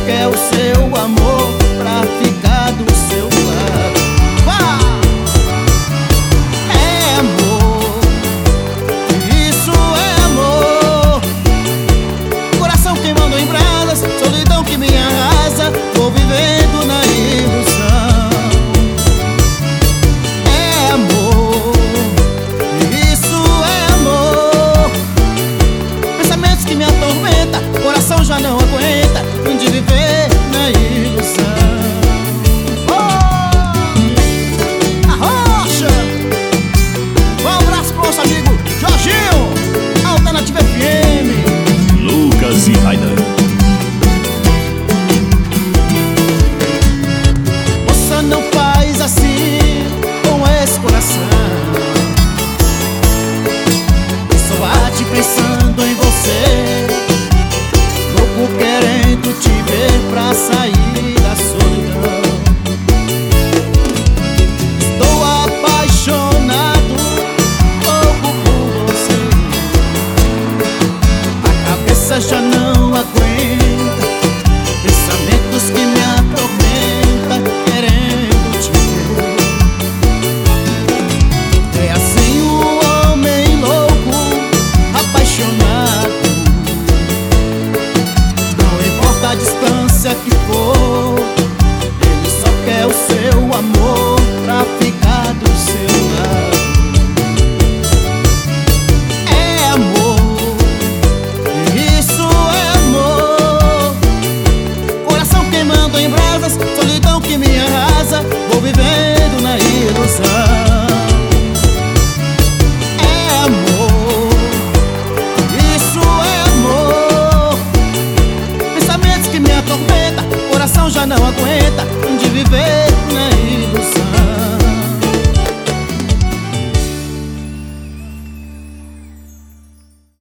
quer o seu amor pra ficar do seu lado. Vá! É amor, isso é amor. Coração queimando em brasas, solidão que me arrasa, vou vivendo na ilusão. É amor, isso é amor. Pensamentos que me atormentam, coração já não aguenta de viver na ilusão. Oh! Arrocha! Um abraço pro nosso amigo Jorginho, Alternativa FM. Lucas e Raider. Moça, não faz assim com esse coração, só bate pensando em você, louco querendo te ver pra sair da solidão. Estou apaixonado, louco por você. A cabeça já não aguenta pensamentos que me atormentam, querendo te ver. É assim o homem louco, apaixonado. A distância que for, ele só quer o seu amor pra ficar do seu lado. É amor, isso é amor. Coração queimando em brasas, solidão que me arrasa, vou vivendo na ilusão. É amor, isso é amor. Que me atormenta, coração já não aguenta de viver